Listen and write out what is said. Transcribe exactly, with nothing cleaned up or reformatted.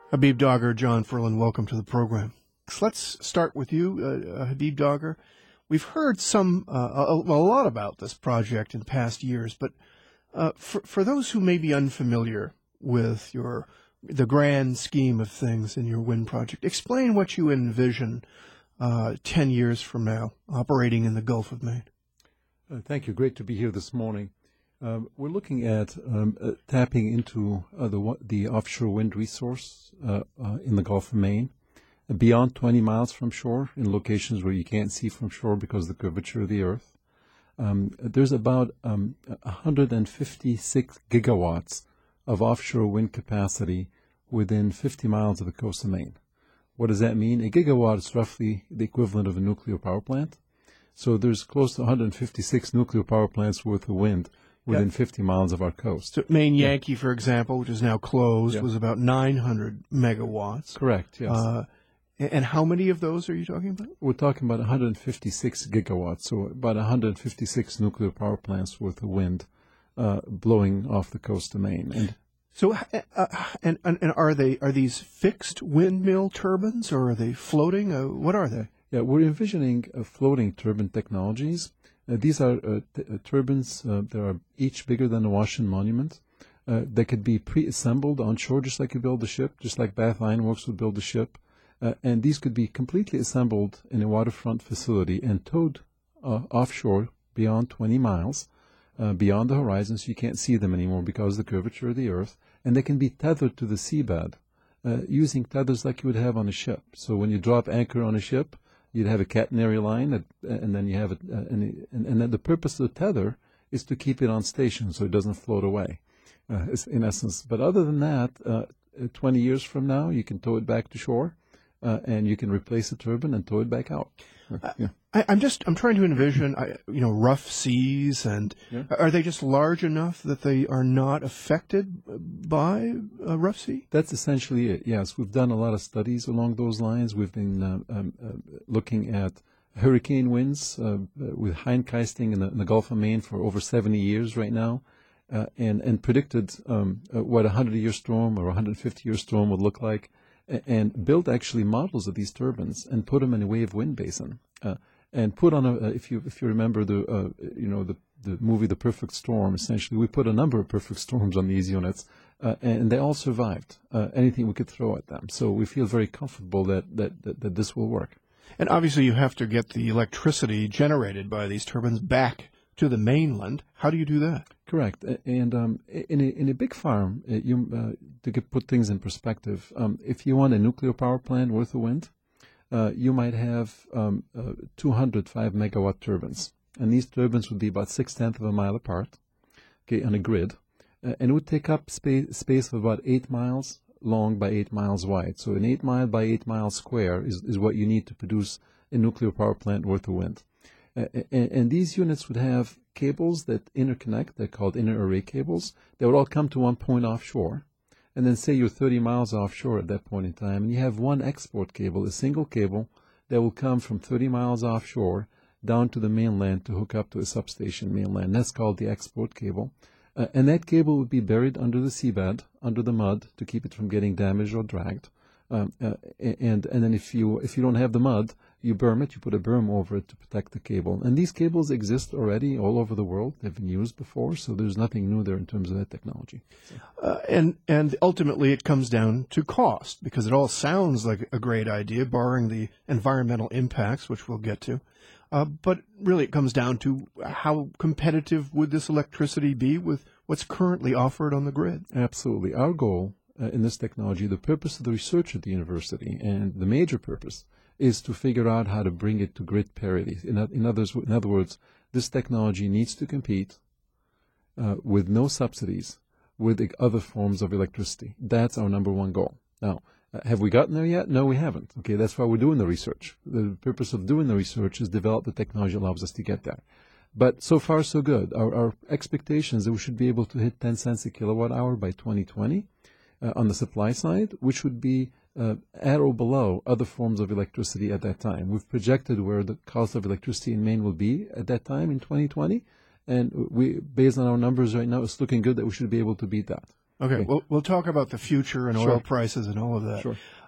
Habib Dagher, John Ferlin, welcome to the program. Let's start with you, uh, Habib Dagher. We've heard some, uh, a, a lot about this project in past years, but uh, for, for those who may be unfamiliar with your the grand scheme of things in your wind project, explain what you envision uh, ten years from now operating in the Gulf of Maine. Uh, thank you. Great to be here this morning. Um, we're looking at um, uh, tapping into uh, the the offshore wind resource uh, uh, in the Gulf of Maine, uh, beyond twenty miles from shore, in locations where you can't see from shore because of the curvature of the Earth. Um, there's about um, one hundred fifty-six gigawatts of offshore wind capacity within fifty miles of the coast of Maine. What does that mean? A gigawatt is roughly the equivalent of a nuclear power plant. So there's close to one hundred fifty-six nuclear power plants worth of wind within yep. fifty miles of our coast. So Maine Yankee, yeah. for example, which is now closed, yeah. was about nine hundred megawatts. Correct, yes. Uh, and how many of those are you talking about? We're talking about one hundred fifty-six gigawatts, so about one hundred fifty-six nuclear power plants worth of wind uh, blowing off the coast of Maine. And so, uh, and, and and are they are these fixed windmill turbines, or are they floating? Uh, what are they? Yeah, we're envisioning uh, floating turbine technologies. Uh, these are uh, t- uh, turbines uh, that are each bigger than the Washington Monument. Uh, they could be pre-assembled on shore, just like you build a ship, just like Bath Iron Works would build a ship. Uh, and these could be completely assembled in a waterfront facility and towed uh, offshore beyond twenty miles, uh, beyond the horizon, so you can't see them anymore because of the curvature of the Earth. And they can be tethered to the seabed uh, using tethers like you would have on a ship. So when you drop anchor on a ship, you'd have a catenary line, that, and then you have it, uh, and, and, and then the purpose of the tether is to keep it on station so it doesn't float away, uh, in essence. But other than that, uh, twenty years from now, you can tow it back to shore, uh, and you can replace the turbine and tow it back out. Uh, yeah. I, I'm just, I'm trying to envision, I, you know, rough seas, and yeah. are they just large enough that they are not affected by a rough sea? That's essentially it, yes. We've done a lot of studies along those lines. We've been uh, um, uh, looking at hurricane winds uh, with hindkisting in the, in the Gulf of Maine for over seventy years right now, uh, and, and predicted um, uh, what a hundred-year storm or a one hundred fifty-year storm would look like, and built actually models of these turbines and put them in a wave wind basin, uh, and put on a uh, if you if you remember the uh, you know the the movie The Perfect Storm. Essentially, we put a number of perfect storms on these units, uh, and they all survived uh, anything we could throw at them. So we feel very comfortable that that that, that this will work. And obviously, you have to get the electricity generated by these turbines back to the mainland. How do you do that? Correct. And um, in, a, in a big farm, uh, you, uh, to get, put things in perspective, um, if you want a nuclear power plant worth of wind, uh, you might have um, uh, two hundred five megawatt turbines. And these turbines would be about six-tenths of a mile apart, okay, on a grid. Uh, and it would take up space, space of about eight miles long by eight miles wide. So an eight mile by eight mile square is, is what you need to produce a nuclear power plant worth of wind. Uh, and, and these units would have cables that interconnect. They're called inter-array cables. They would all come to one point offshore. And then say you're thirty miles offshore at that point in time, and you have one export cable, a single cable, that will come from thirty miles offshore down to the mainland to hook up to a substation mainland. That's called the export cable. Uh, and that cable would be buried under the seabed, under the mud, to keep it from getting damaged or dragged. Um, uh, and and then if you if you don't have the mud, you berm it, you put a berm over it to protect the cable. And these cables exist already all over the world. They've been used before, so there's nothing new there in terms of that technology. So. Uh, and and ultimately it comes down to cost, because it all sounds like a great idea, barring the environmental impacts, which we'll get to. Uh, but really it comes down to how competitive would this electricity be with what's currently offered on the grid? Absolutely. Our goal uh, in this technology, the purpose of the research at the university, and the major purpose, is to figure out how to bring it to grid parity. In, in, others, in other words, this technology needs to compete uh, with no subsidies with the other forms of electricity. That's our number one goal. Now, uh, have we gotten there yet? No, we haven't. Okay, that's why we're doing the research. The purpose of doing the research is develop the technology that allows us to get there. But so far, so good. Our, our expectations that we should be able to hit ten cents a kilowatt hour by twenty twenty uh, on the supply side, which would be uh, at or below other forms of electricity at that time. We've projected where the cost of electricity in Maine will be at that time in twenty twenty, and we, based on our numbers right now, it's looking good that we should be able to beat that. Okay, Okay. We'll, we'll talk about the future and Sure. oil prices and all of that. Sure.